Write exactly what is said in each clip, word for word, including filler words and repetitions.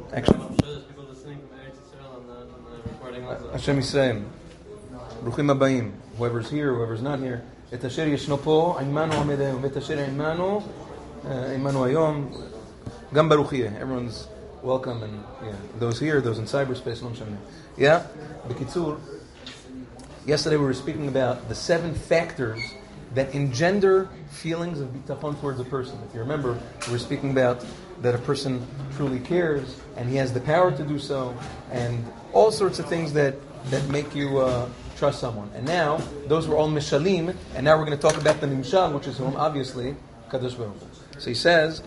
Actually, I'm sure there's people listening from Eretz Yisrael on the, on the recording also. Hashem Yisrael. Bruchim Abayim. Whoever's here, whoever's not here. Et asher yeshno po, imanu amedenu. Et asher imanu, imanu ayom. Gam baruch yeh. Everyone's welcome, and yeah, those here, those in cyberspace, no mishneh. Yeah? B'kitzur, yesterday we were speaking about the seven factors that engender feelings of bitachon towards a person. If you remember, we were speaking about that a person truly cares, and he has the power to do so, and all sorts of things that, that make you uh, trust someone. And now, those were all mishalim, and now we're going to talk about the nimshal, which is whom, obviously, Kadosh Baruch Hu. So he says,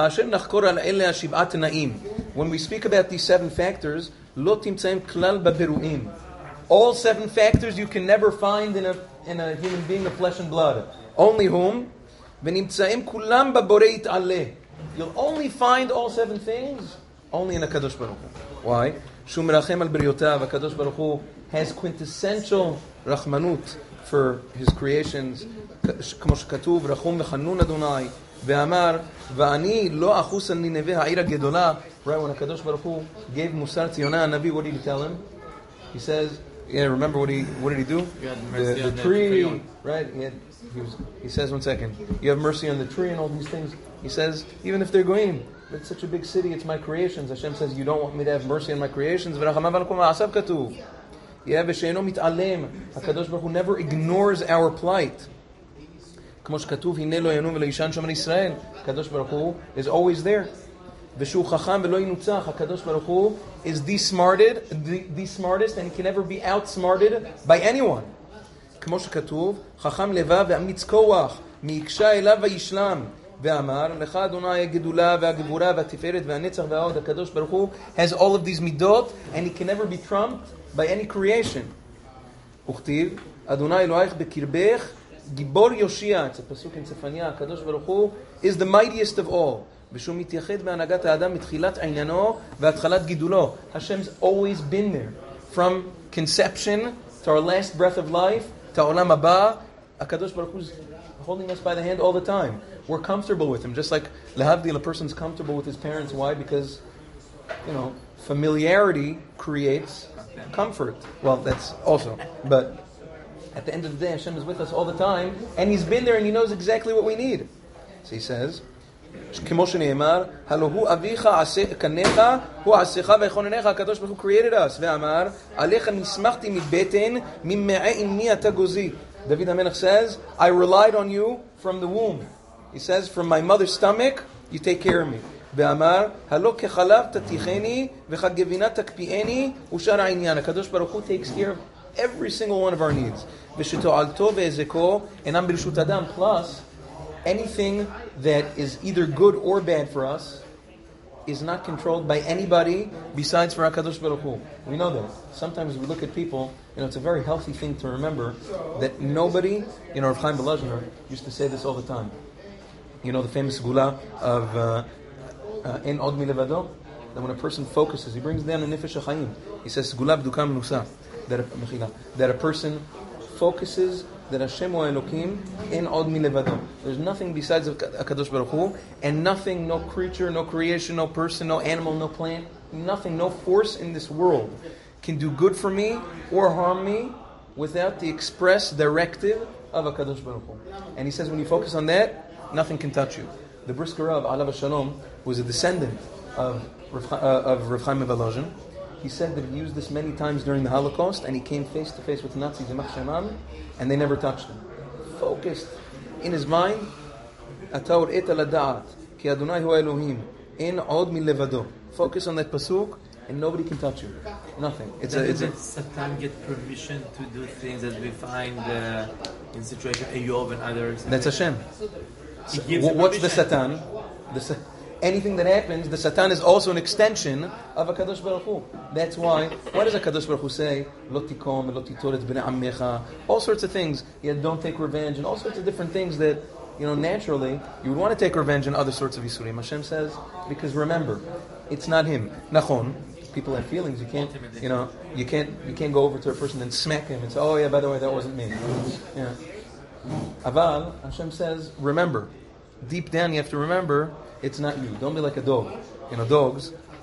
when we speak about these seven factors, lo timtzaim klal baberuim. All seven factors you can never find in a in a human being of flesh and blood. Only whom? V'nimtzaim kulam baborei yit'aleh. You'll only find all seven things only in a Kadosh Baruch Hu. Why? Shu merachem al briotav. A Kadosh Baruch Hu has quintessential rachmanut for his creations. K'mo shekatuv, rachum v'chanun Adonai. Ve'amar, va'ani lo achus al nineveh ha'ir ha'gedolah. Right, when a Kadosh Baruch Hu gave Musar to Yonah Navi, what did he tell him? He says, yeah, remember what he what did he do? The, the tree, right? He, had, he, was, he says, one second, you have mercy on the tree and all these things. He says, even if they're goyim, it's such a big city, it's my creations. Hashem says, you don't want me to have mercy on my creations. Yeah, HaKadosh Baruch Hu never ignores our plight. HaKadosh Baruch Hu is always there. HaKadosh Baruch Hu is the smarted, the, the smartest, and he can never be outsmarted by anyone. כמו שכתוב, חכם לבב ואמיץ כוח, מיקשה אליו וישלם. ואמר, לך אדוני הגדולה והגבורה והתפארת והנצח וההוד. הקדוש ברוך הוא has all of these midot, and he can never be trumped by any creation. וכתיב, אדוני אלוהיך בקרבך, גיבור יושיע. It's a pasuk in Zephaniah. הקדוש ברוך הוא is the mightiest of all. ושהוא מתייחד בהנהגת האדם מתחילת עניינו והתחלת גידולו. Hashem's always been there. From conception to our last breath of life, to Olam Haba, HaKadosh Baruch Hu's holding us by the hand all the time. We're comfortable with him. Just like Lehavdil, a person's comfortable with his parents. Why? Because, you know, familiarity creates comfort. Well, that's also. But at the end of the day, Hashem is with us all the time, and he's been there and he knows exactly what we need. So he says, כמו שנאמר, הלא הוא אביך קניך, הוא עשיך ויכוננך. הקדוש ברוך הוא created us. ואמר, עליך נסמכתי מבטן, ממעי אמי אתה גוזי. David HaMelech says, I relied on you from the womb. He says, from my mother's stomach, you take care of me. ואמר, הלא כחלב תתיכני, וכגבינה תקפיאני, ושאר העניין. הקדוש ברוך הוא takes care of every single one of our needs. ושתועלתו והזקו, אינם ברשות אדם. Plus, anything that is either good or bad for us is not controlled by anybody besides for HaKadosh Baruch Hu. We know that. Sometimes we look at people, you know, it's a very healthy thing to remember that nobody, you know, Rav Chaim Belazner used to say this all the time. You know the famous gula of En Od Milevado? That when a person focuses, he brings down a Nefesh HaChaim. He says, Gula b'dukam nusa. That a, that a person focuses that Hashem wa Elokim in Od Milevado. There's nothing besides HaKadosh Baruch Hu, and nothing, no creature, no creation, no person, no animal, no plant, nothing, no force in this world can do good for me or harm me without the express directive of HaKadosh Baruch Hu. And he says when you focus on that, nothing can touch you. The Brisker Rav, Alav Shalom, was a descendant of Rav, uh, of Rav Chaim Volozhin. He said that he used this many times during the Holocaust, and he came face to face with the Nazis in Machshemam, and they never touched him. Focused in his mind, Ataur et al-da'at, ki Adonai hu Elohim, in od milevado. Focus on that pasuk, and nobody can touch you. Nothing. It's a. It's a. Satan get permission to do things that we find uh, in situation Ayov and others. That's Hashem. So, what's the Satan? The Anything that happens, the Satan is also an extension of HaKadosh Baruch Hu. That's why, what does HaKadosh Baruch Hu say? Lo tikom, lo titoret b'nei ammecha. All sorts of things. Yeah, don't take revenge, and all sorts of different things that, you know, naturally, you would want to take revenge and other sorts of Yisurim. Hashem says, because remember, it's not him. Nachon, people have feelings. You can't, you know, you can't, you can't go over to a person and smack him and say, oh yeah, by the way, that wasn't me. Yeah. Aval, Hashem says, remember. Deep down, you have to remember, it's not you. Don't be like a dog. You know, dogs,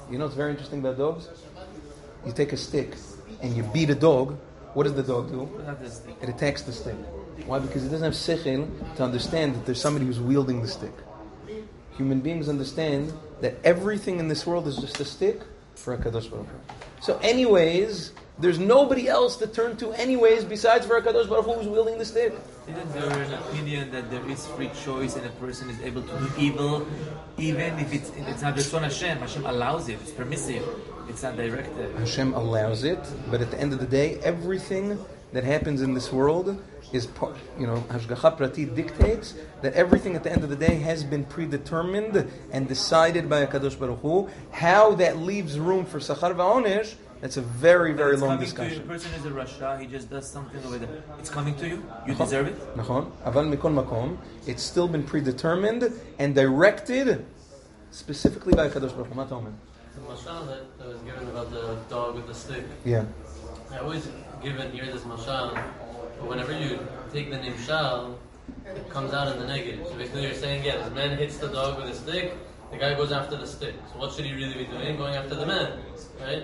You know what's very interesting about dogs? You take a stick and you beat a dog. What does the dog do? It attacks the stick. Why? Because it doesn't have seichel to understand that there's somebody who's wielding the stick. Human beings understand that everything in this world is just a stick for HaKadosh Baruch Hu. So anyways, there's nobody else to turn to anyways besides for HaKadosh Baruch Hu who's wielding the stick. Isn't there an opinion that there is free choice and a person is able to do evil even if it's it's not Ratzon Hashem? Hashem allows it, it's permissive, it's not directed. Hashem allows it, but at the end of the day, everything that happens in this world is part, you know, Hashgacha Prati dictates that everything at the end of the day has been predetermined and decided by HaKadosh Baruch Hu. How that leaves room for Sachar Va'onesh, that's a very, very it's long coming discussion. To you. A person is a Rasha, he just does something over there. It's coming to you, you deserve it. Nachon. Aval mikol makom, it's still been predetermined and directed specifically by HaKadosh Baruch Hu. Ma ta'omer? The mashal that, that was given about the dog with the stick. Yeah. I always give and hear this mashal, but whenever you take the nimshal, it comes out in the negative. So basically you're saying, yeah, this man hits the dog with a stick, the guy goes after the stick. So what should he really be doing? Going after the man, right?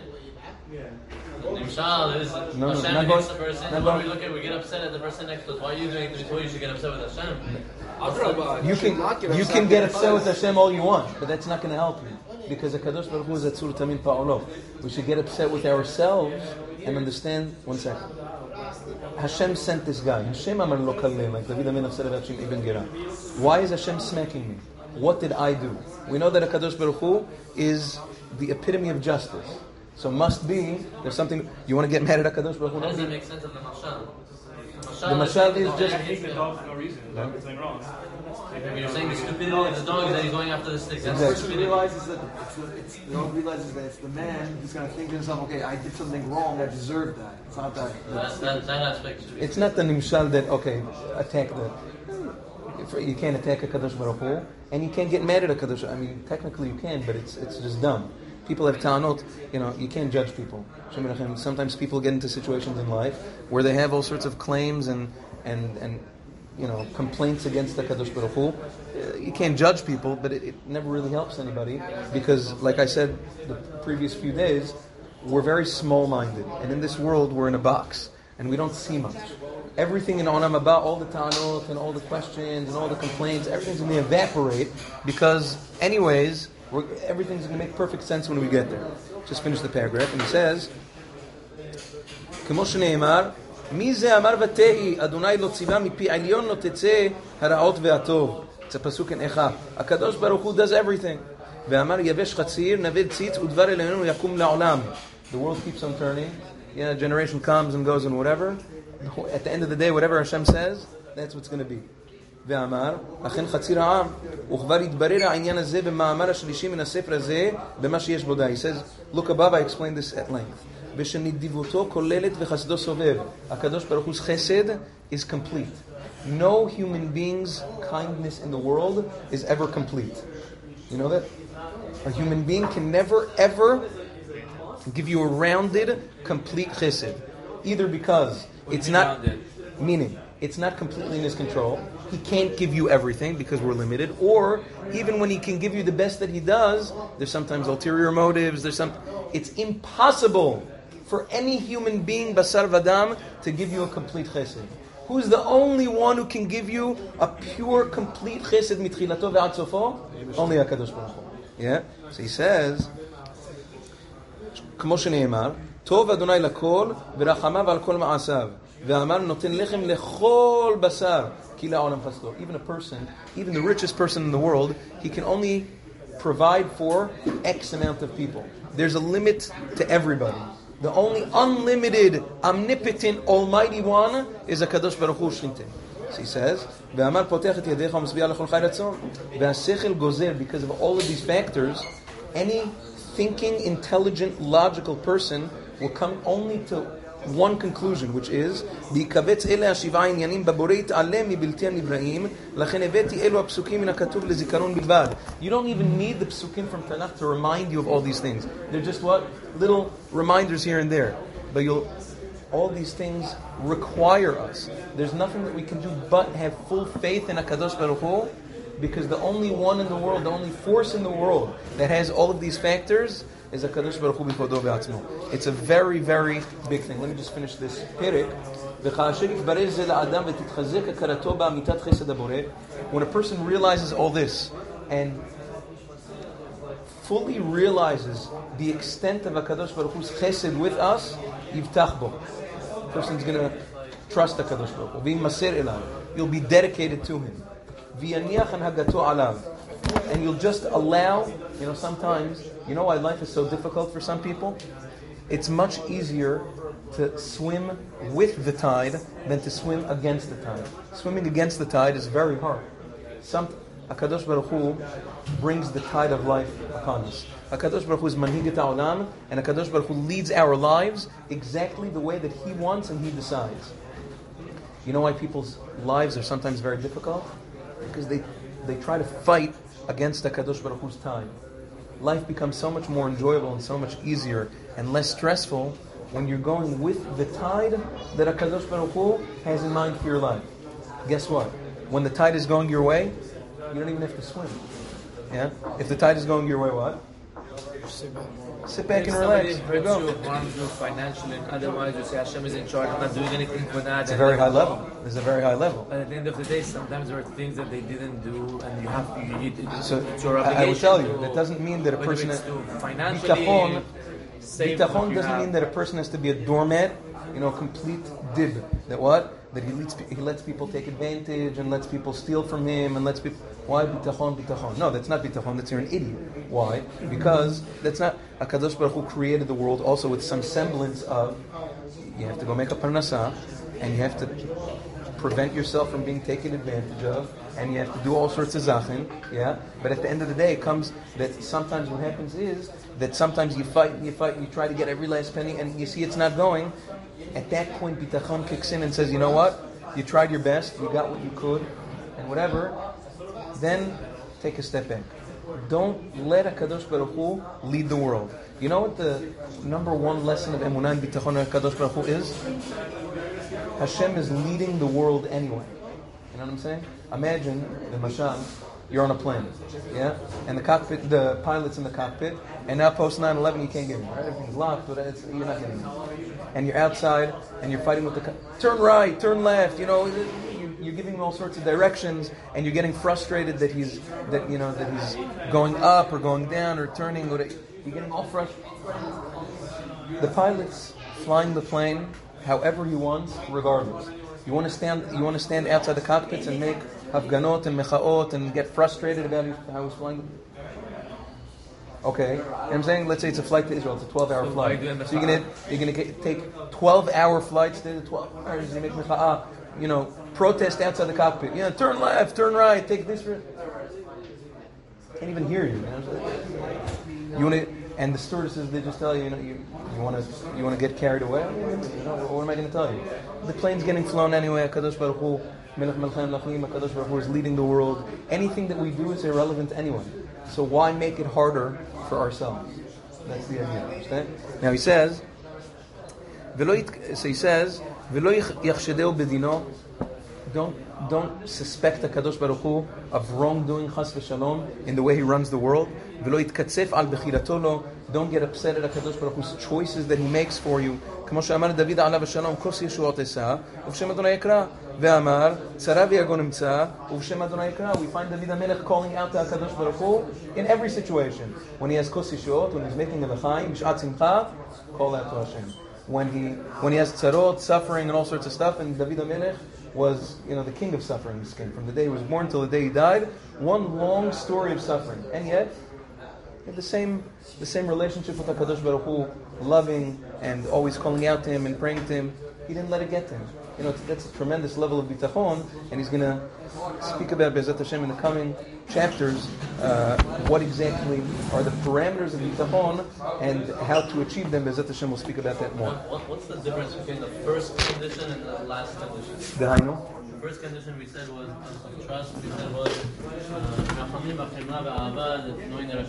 The nimshal is No, no, Hashem not hits going- the person, not and when going- we look at we get upset at the person next to us. Why are you doing it? Well, you should get upset with Hashem. You can you can get upset with Hashem all you want, but that's not going to help you. Because HaKadosh Baruch Hu is Atzur Tamin Pa'olo. We should get upset with ourselves and understand, one second. Hashem sent this guy. Hashem amar lo kaleh, like David HaMelech said about Shimei ben Gera. Why is Hashem smacking me? What did I do? We know that HaKadosh Baruch Hu is the epitome of justice. So must be, there's something, you want to get mad at HaKadosh Baruch Hu? How does that make sense of the mashal? The mashal is just... hits the dog for no reason. No. Something wrong. You're saying the stupidity of the dog is that he's going after the stick. That's The Exactly. person stupidity. realizes that it's the, it's, the dog realizes that it's the man who's going to think to himself, okay, I did something wrong, I deserve that. It's not that. That, that, that aspect should be. It's not the nimshal that, okay, attack the... if You can't attack HaKadosh Baruch Hu, and you can't get mad at HaKadosh. I mean, technically you can, but it's it's just dumb. People have ta'anot, you know, you can't judge people. Sometimes people get into situations in life where they have all sorts of claims and, and, and you know, complaints against the HaKadosh Baruch Hu. Uh, You can't judge people, but it, it never really helps anybody because, like I said the previous few days, we're very small-minded. And in this world, we're in a box, and we don't see much. Everything in Onam Haba, all the ta'anot and all the questions and all the complaints, everything's going to evaporate because, anyways, we're, everything's going to make perfect sense when we get there. Just finish the paragraph, and he says, כמו שנאמר, מי זה אמר ותהי, אדוני לא ציווה מפי עליון לא תצא הרעות והטוב. It's a pasuk in Echa. HaKadosh Baruch Hu does everything. ואמר יבש חציר, נבד ציץ, ודבר אלינו יקום לעולם. The world keeps on turning. Yeah, a generation comes and goes and whatever. At the end of the day, whatever Hashem says, that's what's going to be. ואמר, אכן חציר העם, וכבר התברר העניין הזה במאמר השלישי מן הספר הזה, במה שיש בו די. He says, look above, I explained this at length. ושנדיבותו כוללת וחסדו סובב. הקדוש ברוך Hu's chesed is complete. No human being's kindness in the world is ever complete. You know that? A human being can never, ever give you a rounded, complete chesed. Either because it's not, meaning, it's not completely in his control. He can't give you everything because we're limited. Or, even when he can give you the best that he does, there's sometimes ulterior motives, there's some... It's impossible for any human being, basar vadam, to give you a complete chesed. Who's the only one who can give you a pure, complete chesed mitchilato ve'ad sofo? Only HaKadosh Baruch Hu. Yeah? So he says, כמו שנאמר, טוב אדוני לכל ורחמיו על כל מעשיו ואמר נותן לחם לכל בשר כי לעולם חסדו. Even a person, even the richest person in the world, he can only provide for X amount of people. There's a limit to everybody. The only unlimited, omnipotent, almighty one is HaKadosh Baruch Hu Shlitin. So he says, ואמר פותח את ידיך ומשביע לכל חי רצון. והשכל גוזר, because of all of these factors, any thinking, intelligent, logical person will come only to one conclusion, which is, בהיקבץ אלה השבעה עניינים בבורא יתעלם מבלתי הנבראים, לכן הבאתי אלו הפסוקים מן הכתוב לזיכרון בלבד. You don't even need the psukim from Tanakh to remind you of all these things. They're just what? Little reminders here and there. But you'll, all these things require us. There's nothing that we can do but have full faith in HaKadosh Baruch Hu, because the only one in the world, the only force in the world that has all of these factors is HaKadosh Baruch Hu b'kodo v'atzmo. It's a very, very big thing. Let me just finish this Perek. When a person realizes all this and fully realizes the extent of HaKadosh Baruch Hu's chesed with us, yivtach bo. The person's going to trust HaKadosh Baruch Hu. V'yimaser elav. You'll be dedicated to him. V'yaniach hanhagato alav. And you'll just allow, you know, sometimes, you know why life is so difficult for some people? It's much easier to swim with the tide than to swim against the tide. Swimming against the tide is very hard. Some HaKadosh Baruch Hu brings the tide of life upon us. HaKadosh Baruch Hu is manhigat ha'olam, and HaKadosh Baruch Hu leads our lives exactly the way that He wants and He decides. You know why people's lives are sometimes very difficult? Because they, they try to fight against HaKadosh Baruch Hu's tide. Life becomes so much more enjoyable and so much easier and less stressful when you're going with the tide that HaKadosh Baruch Hu has in mind for your life. Guess what? When the tide is going your way, you don't even have to swim. Yeah? If the tide is going your way, what? Sit back and relax. There you go. Harms you financially, and otherwise you say Hashem is in charge. I'm not doing anything for that. It's a very high level. It's a very high level. But at the end of the day, sometimes there are things that they didn't do, and you have to. You, you, So it's your I, obligation. I will tell you, to, that doesn't mean that a whether person. it's to financially Bitachon, save bitachon what you doesn't have. mean that a person has to be a doormat. You know, complete dib. That what? That he lets he lets people take advantage and lets people steal from him and lets people. Why bitachon, bitachon? No, that's not bitachon. That's you're an idiot. Why? Because that's not. HaKadosh Baruch Hu created the world also with some semblance of. You have to go make a parnasah, and you have to prevent yourself from being taken advantage of, and you have to do all sorts of zachin. Yeah. But at the end of the day, it comes that sometimes what happens is that sometimes you fight and you fight and you try to get every last penny, and you see it's not going. At that point, bitachon kicks in and says, you know what? You tried your best, you got what you could, and whatever. Then take a step back. Don't let HaKadosh Baruch Hu lead the world. You know what the number one lesson of emunah and bitachon of HaKadosh Baruch Hu is? Hashem is leading the world anyway. You know what I'm saying? Imagine the mashal. You're on a plane, yeah, and the cockpit, the pilot's in the cockpit, and now post nine eleven you can't get in, right? Everything's locked, but it's, you're not getting in. And you're outside, and you're fighting with the co- turn right, turn left. You know, you, you're giving him all sorts of directions, and you're getting frustrated that he's that you know that he's going up or going down or turning. Or you're getting all frustrated. The pilot's flying the plane however he wants, regardless. You want to stand. You want to stand outside the cockpits and make hafganot and mechaot and get frustrated about how he's flying. Okay, and I'm saying, let's say it's a flight to Israel. It's a twelve-hour So flight. why do So you're gonna you're gonna get, take twelve-hour flights to twelve hours. You make mecha'ah. You know, protest outside the cockpit. You know, turn left, turn right, take this. Can't even hear you. You, know? You want to. And the stewardesses, they just tell you, you know, you, you want to you want to get carried away? You know, what am I going to tell you? The plane's getting flown anyway. HaKadosh Baruch Hu, Melech Melchem Lachim, HaKadosh Baruch Hu is leading the world. Anything that we do is irrelevant anyway. So why make it harder for ourselves? That's the idea. Understand? Now he says, so he says, V'lo yachshedeu bedino. Don't don't suspect HaKadosh Baruch Hu of wrongdoing, chas v'shalom, in the way He runs the world. V'lo yitkatzef al bechirato lo. Don't get upset at HaKadosh Baruch Hu's choices that He makes for you. K'mo she'amar David alav v'shalom, kos yeshuot esah, uv'shem Adonai yikra. Ve'amar, tzara v'yagon imtza, uv'shem Adonai yikra. We find David HaMelech calling out to HaKadosh Baruch Hu in every situation. When he has kos yeshuot, when he's making a l'chaim, b'shat simcha, call out to Hashem. When he when he has tzarot, suffering, and all sorts of stuff, and David HaMelech was, you know, the king of suffering, this king. From the day he was born till the day he died, one long story of suffering. And yet, he had the same the same relationship with HaKadosh Baruch Hu, loving and always calling out to him and praying to him. He didn't let it get to him. You know, that's a tremendous level of bitachon, and he's going to speak about Be'ezrat Hashem in the coming chapters, uh, what exactly are the parameters of bitachon and how to achieve them. Be'ezrat Hashem will speak about that more. What, what's the difference between the first condition and the last condition? Dehainu? The first condition we said was of trust. We said was rachamim, b'chemra, v'ahava, that knowing that